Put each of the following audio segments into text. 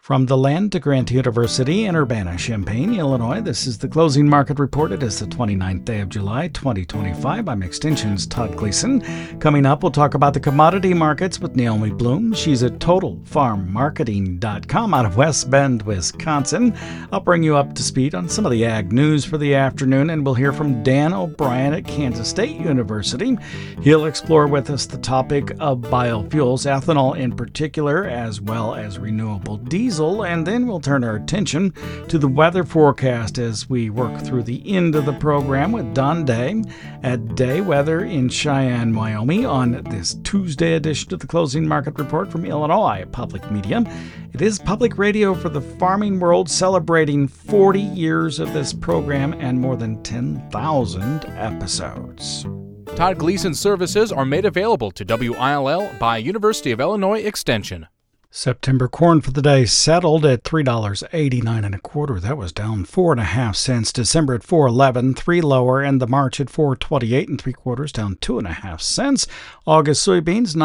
From DeLand to Grant University in Urbana-Champaign, Illinois, this is the Closing Market Report. It is the 29th day of July, 2025. I'm Extension's Todd Gleason. Coming up, we'll talk about the commodity markets with Naomi Bloom. She's at TotalFarmMarketing.com out of West Bend, Wisconsin. I'll bring you up to speed on some of the ag news for the afternoon, and we'll hear from Dan O'Brien at Kansas State University. He'll explore with us the topic of biofuels, ethanol in particular, as well as renewable diesel. And then we'll turn our attention to the weather forecast as we work through the end of the program with Don Day at Day Weather in Cheyenne, Wyoming on this Tuesday edition of the Closing Market Report from Illinois Public Media. It is public radio for the farming world, celebrating 40 years of this program and more than 10,000 episodes. Todd Gleason services are made available to WILL by University of Illinois Extension. September corn for the day settled at $3.89 That was down 4.5 cents. December at $4.11, 3 lower, and the March at $4.28 down 2.5 cents. August soybeans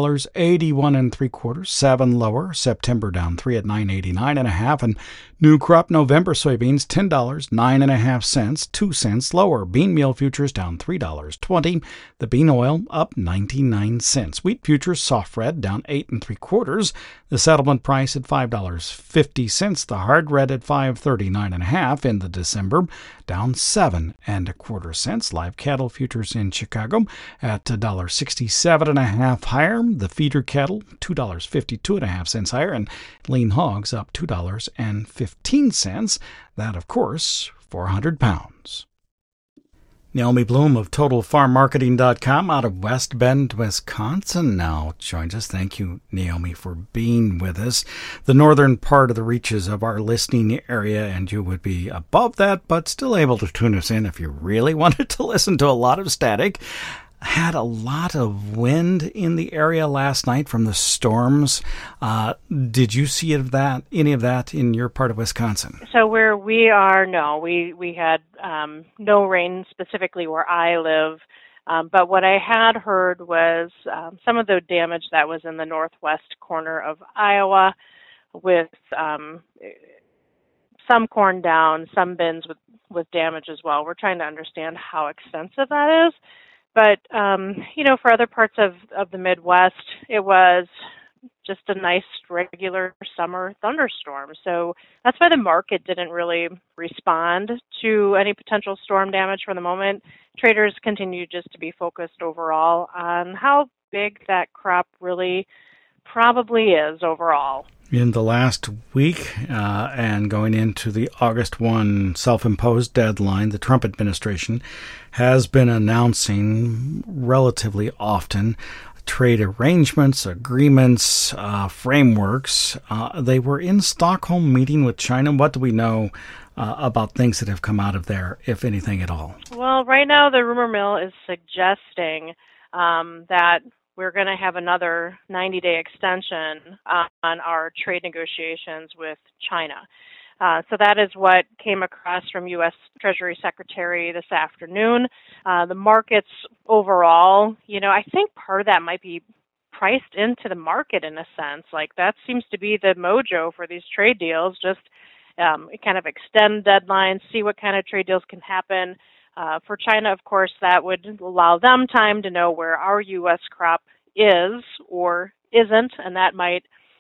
$9.81 7 lower. September down 3 at $9.89 and new crop November soybeans $10 9.5 2 cents lower. Bean meal futures down $3.20. The bean oil up 99 cents. Wheat futures soft red down 8 3/4. The settlement price at $5.50. The hard red at $5.39.5 in the December, down 7 1/4 cents. Live cattle futures in Chicago at $1.67.5 higher. The feeder cattle $2.52.5 higher, and lean hogs up $2.15. That, of course, for 100 pounds. Naomi Bloom of TotalFarmMarketing.com out of West Bend, Wisconsin now joins us. Thank you, Naomi, for being with us. The northern part of the reaches of our listening area, and you would be above that, but still able to tune us in if you really wanted to listen to a lot of static. Had a lot of wind in the area last night from the storms. Did you see any of that in your part of Wisconsin? So where we are, no. We had no rain specifically where I live. But what I had heard was some of the damage that was in the northwest corner of Iowa with some corn down, some bins with damage as well. We're trying to understand how extensive that is. But, for other parts of the Midwest, it was just a nice, regular summer thunderstorm. So that's why the market didn't really respond to any potential storm damage for the moment. Traders continue just to be focused overall on how big that crop really probably is overall. In the last week and going into the August 1 self-imposed deadline, the Trump administration has been announcing relatively often trade arrangements, agreements, frameworks. They were in Stockholm meeting with China. What do we know about things that have come out of there, if anything at all? Well, right now the rumor mill is suggesting that we're going to have another 90-day extension on our trade negotiations with China. So that is what came across from U.S. Treasury Secretary this afternoon. The markets overall, I think part of that might be priced into the market in a sense. Like that seems to be the mojo for these trade deals, just kind of extend deadlines, see what kind of trade deals can happen. For China, of course, that would allow them time to know where our U.S. crop is or isn't, and that might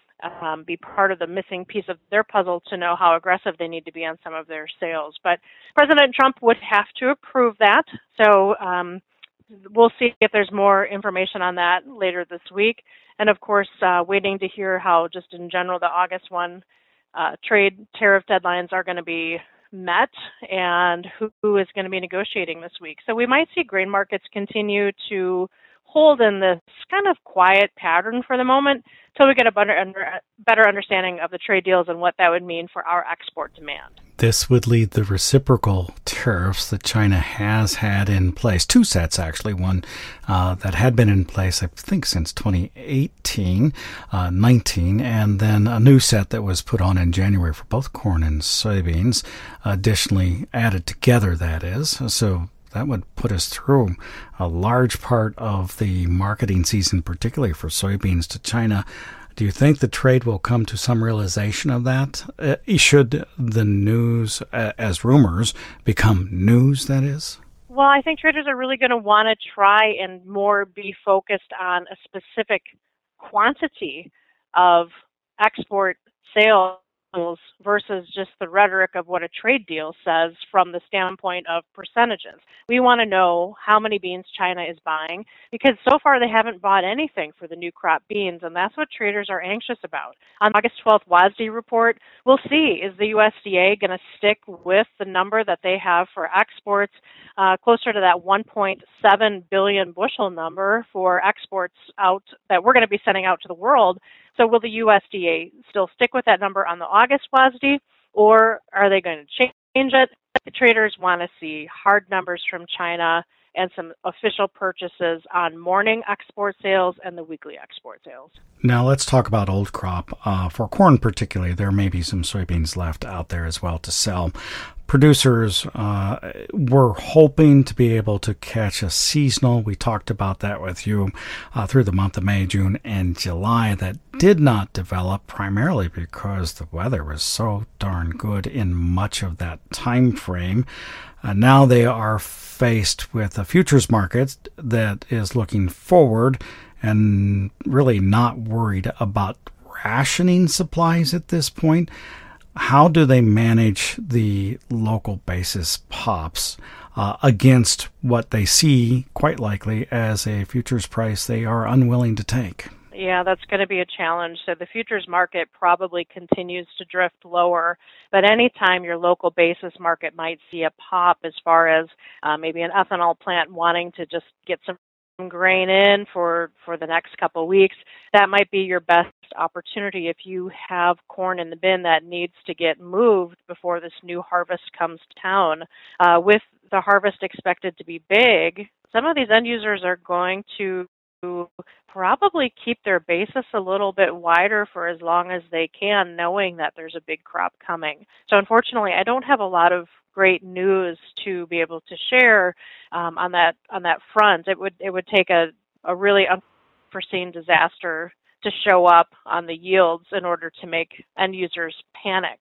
be part of the missing piece of their puzzle to know how aggressive they need to be on some of their sales. But President Trump would have to approve that, so we'll see if there's more information on that later this week. And, of course, waiting to hear how, just in general, the August 1 trade tariff deadlines are going to be met and who is going to be negotiating this week. So we might see grain markets continue to hold in this kind of quiet pattern for the moment until we get a better understanding of the trade deals and what that would mean for our export demand. This would lead the reciprocal tariffs that China has had in place, two sets actually, one that had been in place I think since 2018, 19, and then a new set that was put on in January for both corn and soybeans, additionally added together, that is. So that would put us through a large part of the marketing season, particularly for soybeans to China. Do you think the trade will come to some realization of that? Should the news, as rumors, become news, that is? Well, I think traders are really going to want to try and more be focused on a specific quantity of export sales versus just the rhetoric of what a trade deal says from the standpoint of percentages. We want to know how many beans China is buying, because so far they haven't bought anything for the new crop beans, and that's what traders are anxious about. On August 12th WASDE report, we'll see, is the USDA going to stick with the number that they have for exports, closer to that 1.7 billion bushel number for exports out that we're going to be sending out to the world? So will the USDA still stick with that number on the August WASDE, or are they going to change it? The traders want to see hard numbers from China and some official purchases on morning export sales and the weekly export sales. Now let's talk about old crop. For corn particularly, there may be some soybeans left out there as well to sell. Producers were hoping to be able to catch a seasonal. We talked about that with you through the month of May, June, and July. That did not develop primarily because the weather was so darn good in much of that time frame. Now they are faced with a futures market that is looking forward and really not worried about rationing supplies at this point. How do they manage the local basis pops against what they see, quite likely, as a futures price they are unwilling to take? Yeah, that's going to be a challenge. So the futures market probably continues to drift lower, but anytime your local basis market might see a pop as far as maybe an ethanol plant wanting to just get some grain in for the next couple of weeks, that might be your best opportunity if you have corn in the bin that needs to get moved before this new harvest comes to town. With the harvest expected to be big, some of these end users are going to probably keep their basis a little bit wider for as long as they can, knowing that there's a big crop coming. So unfortunately, I don't have a lot of great news to be able to share on that front. It would take a really unforeseen disaster to show up on the yields in order to make end users panic.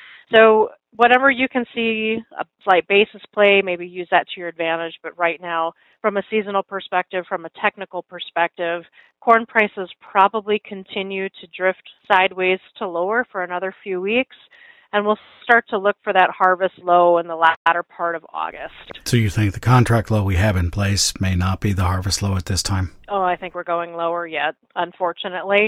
So whatever you can see, a slight basis play, maybe use that to your advantage. But right now, from a seasonal perspective, from a technical perspective, corn prices probably continue to drift sideways to lower for another few weeks. And we'll start to look for that harvest low in the latter part of August. So you think the contract low we have in place may not be the harvest low at this time? Oh, I think we're going lower yet, unfortunately.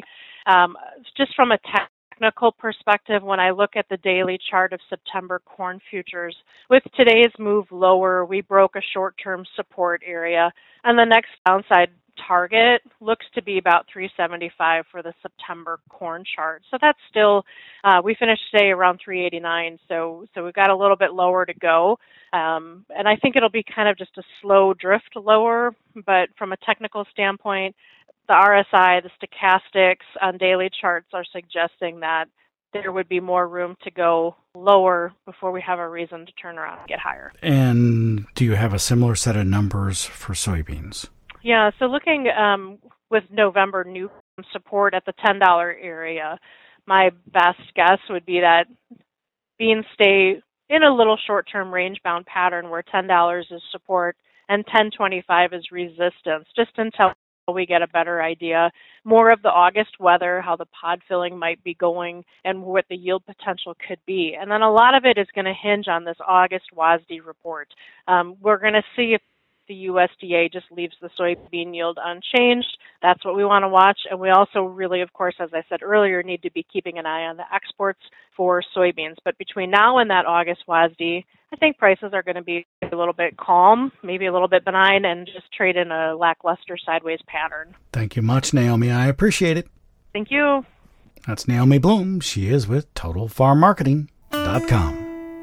Just from a technical perspective, when I look at the daily chart of September corn futures, with today's move lower, we broke a short-term support area, and the next downside target looks to be about 375 for the September corn chart. So that's still, we finished today around 389, so we've got a little bit lower to go. And I think it'll be kind of just a slow drift lower, but from a technical standpoint, the RSI, the stochastics on daily charts are suggesting that there would be more room to go lower before we have a reason to turn around and get higher. And do you have a similar set of numbers for soybeans? Yeah, so looking with November new support at the $10 area, my best guess would be that beans stay in a little short-term range-bound pattern where $10 is support and $10.25 is resistance, just until we get a better idea more of the August weather, how the pod filling might be going, and what the yield potential could be. And then a lot of it is going to hinge on this August WASDE report. We're going to see if the USDA just leaves the soybean yield unchanged. That's what we want to watch. And we also really, of course, as I said earlier, need to be keeping an eye on the exports for soybeans. But between now and that August WASDE, I think prices are going to be a little bit calm, maybe a little bit benign, and just trade in a lackluster sideways pattern. Thank you much, Naomi. I appreciate it. Thank you. That's Naomi Bloom. She is with TotalFarmMarketing.com.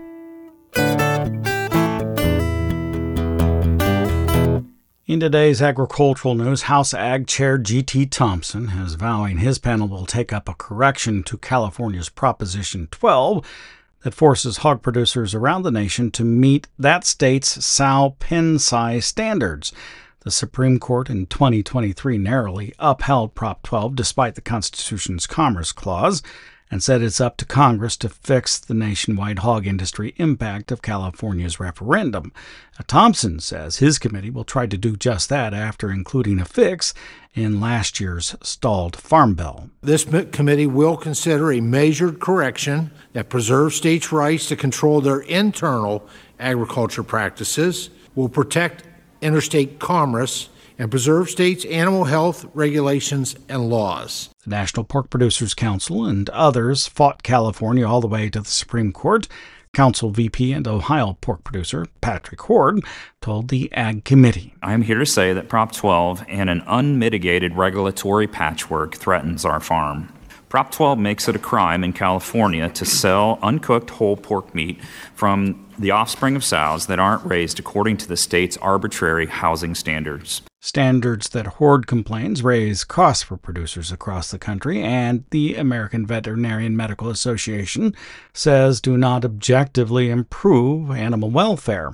In today's agricultural news, House Ag Chair G.T. Thompson is vowing his panel will take up a correction to California's Proposition 12 that forces hog producers around the nation to meet that state's sow pen size standards. The Supreme Court in 2023 narrowly upheld Prop 12 despite the Constitution's Commerce Clause and said it's up to Congress to fix the nationwide hog industry impact of California's referendum. Thompson says his committee will try to do just that after including a fix in last year's stalled Farm Bill. This committee will consider a measured correction that preserves states' rights to control their internal agriculture practices, will protect interstate commerce, and preserve states' animal health regulations and laws. The National Pork Producers Council and others fought California all the way to the Supreme Court. Council VP and Ohio pork producer Patrick Horde told the Ag Committee, I'm here to say that Prop 12 and an unmitigated regulatory patchwork threatens our farm. Prop 12 makes it a crime in California to sell uncooked whole pork meat from the offspring of sows that aren't raised according to the state's arbitrary housing standards. Standards that Horde complains raise costs for producers across the country, and the American Veterinarian Medical Association says do not objectively improve animal welfare.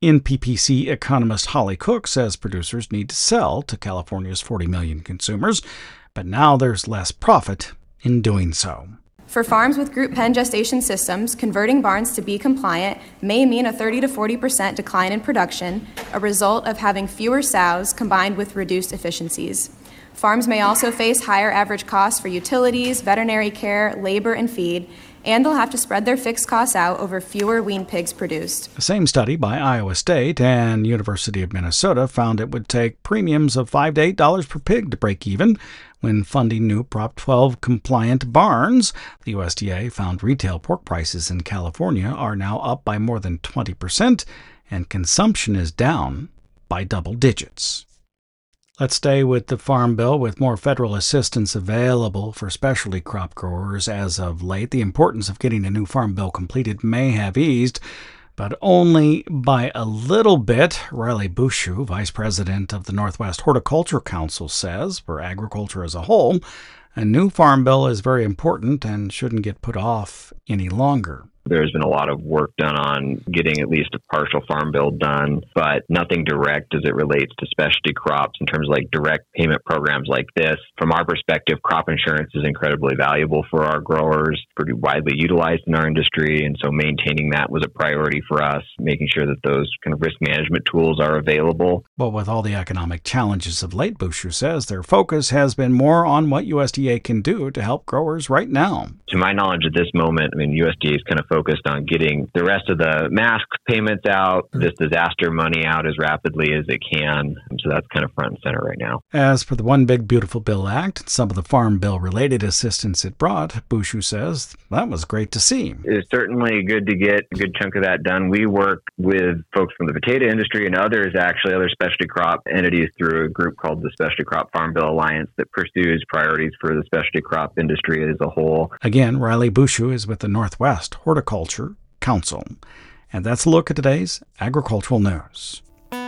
NPPC economist Holly Cook says producers need to sell to California's 40 million consumers, but now there's less profit in doing so. For farms with group pen gestation systems, converting barns to be compliant may mean a 30 to 40% decline in production, a result of having fewer sows combined with reduced efficiencies. Farms may also face higher average costs for utilities, veterinary care, labor, and feed, and they'll have to spread their fixed costs out over fewer weaned pigs produced. The same study by Iowa State and University of Minnesota found it would take premiums of $5 to $8 per pig to break even when funding new Prop 12 compliant barns. The USDA found retail pork prices in California are now up by more than 20%, and consumption is down by double digits. Let's stay with the Farm Bill. With more federal assistance available for specialty crop growers as of late, the importance of getting a new Farm Bill completed may have eased, but only by a little bit. Riley Bushu, vice president of the Northwest Horticulture Council, says for agriculture as a whole, a new Farm Bill is very important and shouldn't get put off any longer. There's been a lot of work done on getting at least a partial farm bill done, but nothing direct as it relates to specialty crops in terms of like direct payment programs like this. From our perspective, crop insurance is incredibly valuable for our growers, pretty widely utilized in our industry. And so maintaining that was a priority for us, making sure that those kind of risk management tools are available. But with all the economic challenges of late, Bushu says their focus has been more on what USDA can do to help growers right now. To my knowledge at this moment, USDA is kind of focused on getting the rest of the mask payments out, this disaster money out as rapidly as it can. So that's kind of front and center right now. As for the One Big Beautiful Bill Act and some of the Farm Bill related assistance it brought, Bushu says that was great to see. It's certainly good to get a good chunk of that done. We work with folks from the potato industry and others, actually other specialty crop entities through a group called the Specialty Crop Farm Bill Alliance that pursues priorities for the specialty crop industry as a whole. Again, Riley Bushu is with the Northwest Horticulture Council. And that's a look at today's agricultural news.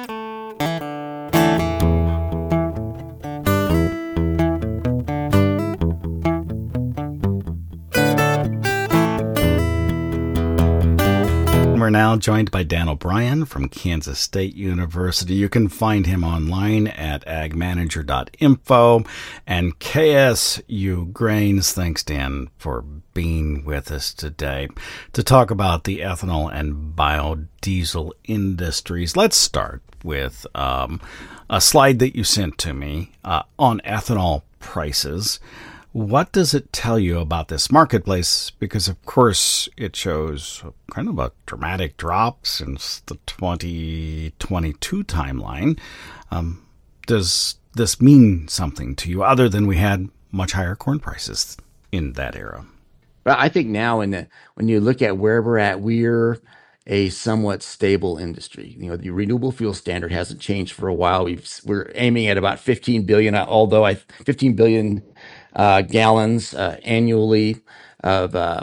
We're now joined by Dan O'Brien from Kansas State University. You can find him online at agmanager.info. And KSU Grains, thanks, Dan, for being with us today to talk about the ethanol and biodiesel industries. Let's start with a slide that you sent to me on ethanol prices. What does it tell you about this marketplace? Because, of course, it shows kind of a dramatic drop since the 2022 timeline. Does this mean something to you other than we had much higher corn prices in that era? But I think now when you look at where we're at, we're a somewhat stable industry. The renewable fuel standard hasn't changed for a while. We're aiming at about 15 billion, although 15 billion gallons annually of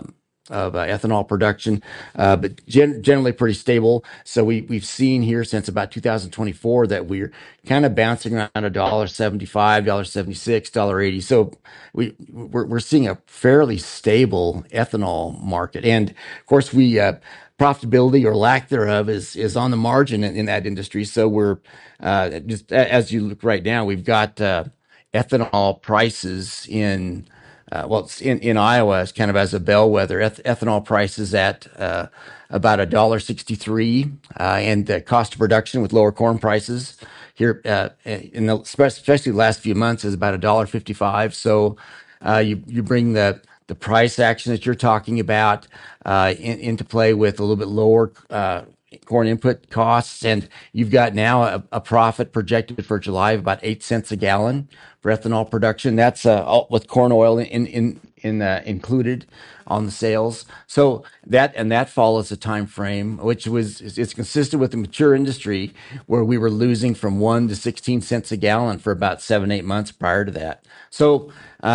ethanol production, but generally pretty stable. So we've seen here since about 2024 that we're kind of bouncing around $1.75, $1.76, $1.80. So we're seeing a fairly stable ethanol market, and of course profitability or lack thereof is on the margin in that industry. So we're just as you look right now, we've got ethanol prices it's in Iowa, it's kind of as a bellwether. Ethanol prices at about $1.63, and the cost of production with lower corn prices here especially the last few months is about $1.55. So you bring the price action that you're talking about into play with a little bit lower corn input costs, and you've got now a profit projected for July of about 8 cents a gallon for ethanol production. That's with corn oil included on the sales. So that follows a time frame it's consistent with the mature industry where we were losing from 1 to 16 cents a gallon for about 7-8 months prior to that. So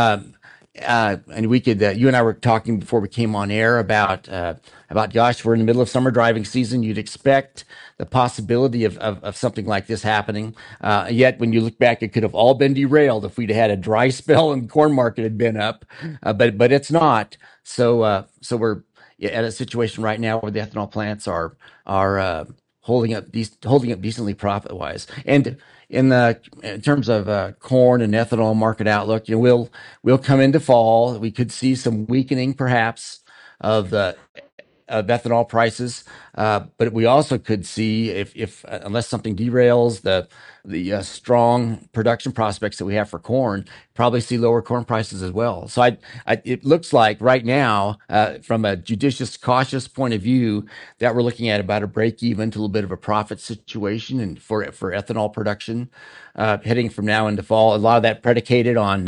and we could, you and I were talking before we came on air about gosh, we're in the middle of summer driving season. You'd expect the possibility of something like this happening. Yet when you look back, it could have all been derailed if we'd had a dry spell and the corn market had been up, but it's not. So we're at a situation right now where the ethanol plants are holding up decently profit wise. And in terms of corn and ethanol market outlook, we'll come into fall. We could see some weakening, perhaps, of ethanol prices, but we also could see if unless something derails the strong production prospects that we have for corn, probably see lower corn prices as well. So it looks like right now, from a judicious, cautious point of view, that we're looking at about a break even to a little bit of a profit situation, and for ethanol production heading from now into fall. A lot of that predicated on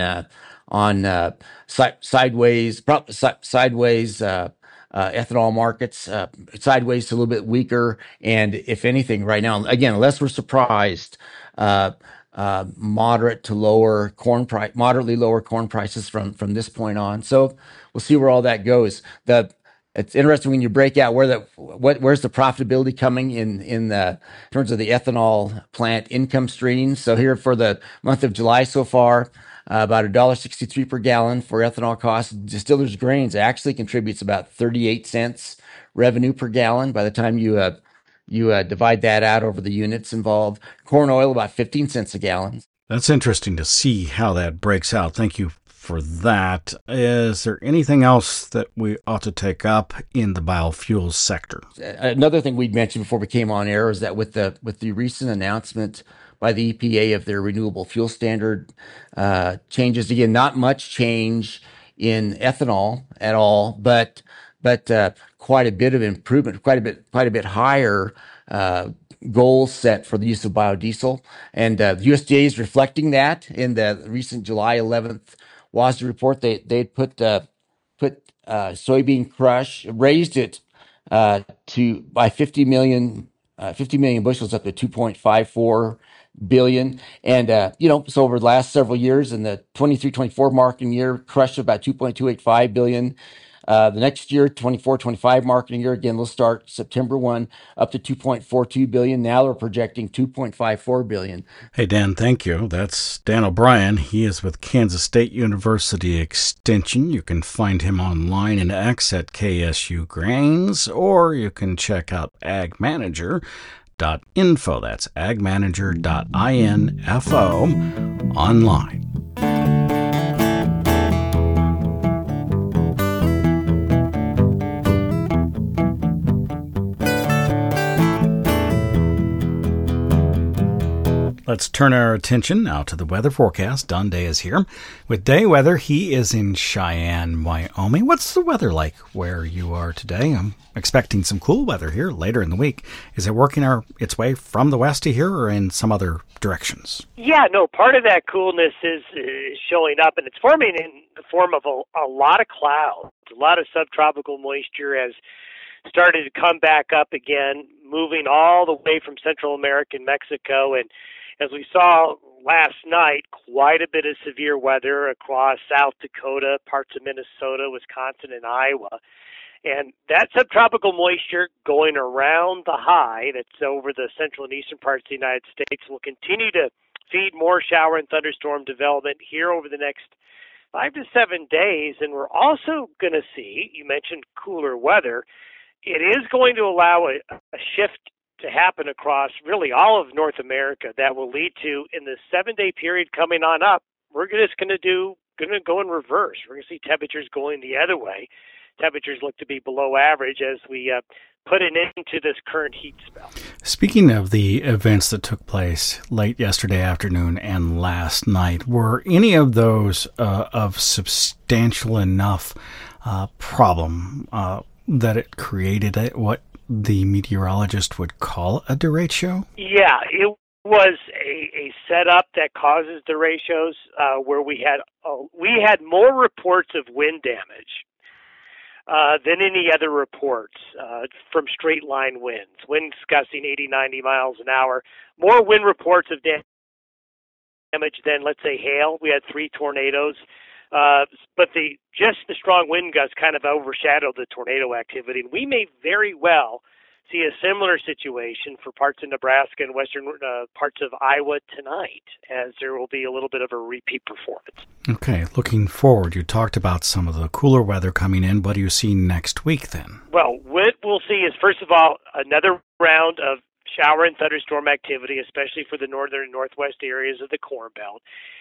sideways ethanol markets, sideways to a little bit weaker. And if anything, right now, again, unless we're surprised, moderately lower corn prices from this point on. So we'll see where all that goes. It's interesting when you break out where's the profitability coming in terms of the ethanol plant income streams. So here for the month of July so far, about $1.63 per gallon for ethanol costs. Distillers Grains actually contributes about 38 cents revenue per gallon by the time you divide that out over the units involved. Corn oil about 15 cents a gallon. That's interesting to see how that breaks out. Thank you for that. Is there anything else that we ought to take up in the biofuels sector? Another thing we'd mentioned before we came on air is that with the recent announcement by the EPA of their renewable fuel standard changes, again, not much change in ethanol at all, but quite a bit of improvement, quite a bit higher goal set for the use of biodiesel, and the USDA is reflecting that in the recent July 11th WASDE report. They put soybean crush, raised it by 50 million bushels up to 2.54 billion. And, so over the last several years, in the 23-24 marketing year, crushed about 2.285 billion. The next year, 24-25 marketing year, again, we'll start September 1 up to 2.42 billion. Now they're projecting 2.54 billion. Hey, Dan, thank you. That's Dan O'Brien. He is with Kansas State University Extension. You can find him online in X at KSU Grains, or you can check out agmanager.info. That's agmanager.info online. Let's turn our attention now to the weather forecast. Don Day is here with Day Weather. He is in Cheyenne, Wyoming. What's the weather like where you are today? I'm expecting some cool weather here later in the week. Is it working its way from the west to here or in some other directions? Yeah, no, part of that coolness is showing up, and it's forming in the form of a lot of clouds. A lot of subtropical moisture has started to come back up again, moving all the way from Central America and Mexico. And as we saw last night, quite a bit of severe weather across South Dakota, parts of Minnesota, Wisconsin, and Iowa. And that subtropical moisture going around the high that's over the central and eastern parts of the United States will continue to feed more shower and thunderstorm development here over the next 5 to 7 days. And we're also going to see, you mentioned cooler weather, it is going to allow a shift to happen across really all of North America that will lead to, in the 7-day period coming on up, we're just going to go in reverse. We're going to see temperatures going the other way. Temperatures look to be below average as we put it into this current heat spell. Speaking of the events that took place late yesterday afternoon and last night, were any of those of substantial enough problem that it created what the meteorologist would call a derecho? Yeah, it was a setup that causes derechos where we had more reports of wind damage than any other reports from straight line winds, winds gusting 80, 90 miles an hour. More wind reports of damage than, let's say, hail. We had 3 tornadoes. But the strong wind gusts kind of overshadowed the tornado activity. And we may very well see a similar situation for parts of Nebraska and western parts of Iowa tonight, as there will be a little bit of a repeat performance. Okay, looking forward, you talked about some of the cooler weather coming in. What do you see next week then? Well, what we'll see is, first of all, another round of shower and thunderstorm activity, especially for the northern and northwest areas of the Corn Belt.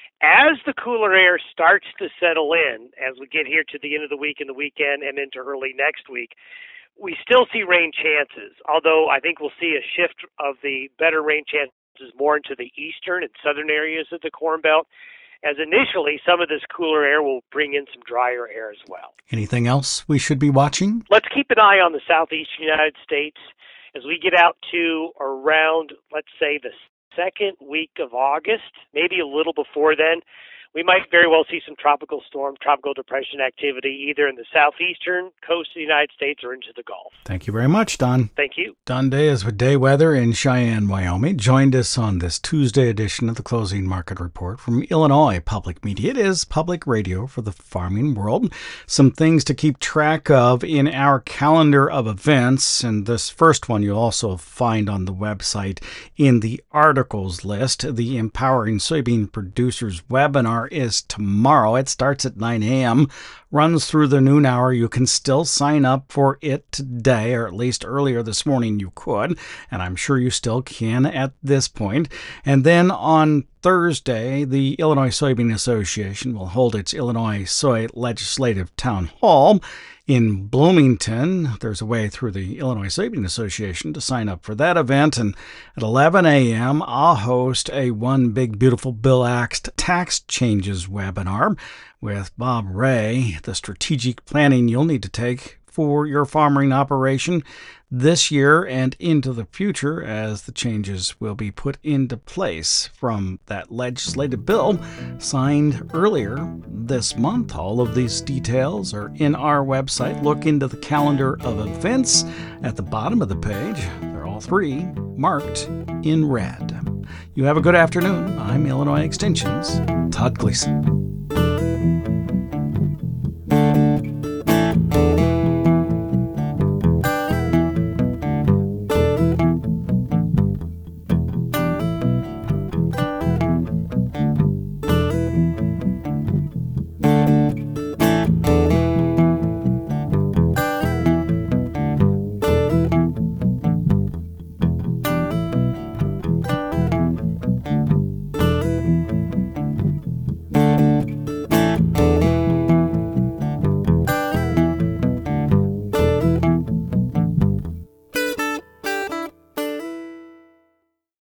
As the cooler air starts to settle in, as we get here to the end of the week and the weekend and into early next week, we still see rain chances, although I think we'll see a shift of the better rain chances more into the eastern and southern areas of the Corn Belt, as initially some of this cooler air will bring in some drier air as well. Anything else we should be watching? Let's keep an eye on the southeastern United States as we get out to around, let's say, the second week of August, maybe a little before then. We might very well see some tropical depression activity either in the southeastern coast of the United States or into the Gulf. Thank you very much, Don. Thank you. Don Day is with Day Weather in Cheyenne, Wyoming. Joined us on this Tuesday edition of the Closing Market Report from Illinois Public Media. It is public radio for the farming world. Some things to keep track of in our calendar of events, and this first one you'll also find on the website in the articles list. The Empowering Soybean Producers webinar is tomorrow. It starts at 9 a.m., runs through the noon hour. You can still sign up for it today, or at least earlier this morning you could, and I'm sure you still can at this point. And then on Thursday, the Illinois Soybean Association will hold its Illinois Soy Legislative Town Hall in Bloomington. There's a way through the Illinois Soybean Association to sign up for that event. And at 11 a.m., I'll host a One Big Beautiful Bill Act tax changes webinar with Bob Ray, the strategic planning you'll need to take for your farming operation this year and into the future, as the changes will be put into place from that legislative bill signed earlier this month. All of these details are in our website. Look into the calendar of events at the bottom of the page. They're all 3 marked in red. You have a good afternoon. I'm Illinois Extension's Todd Gleason.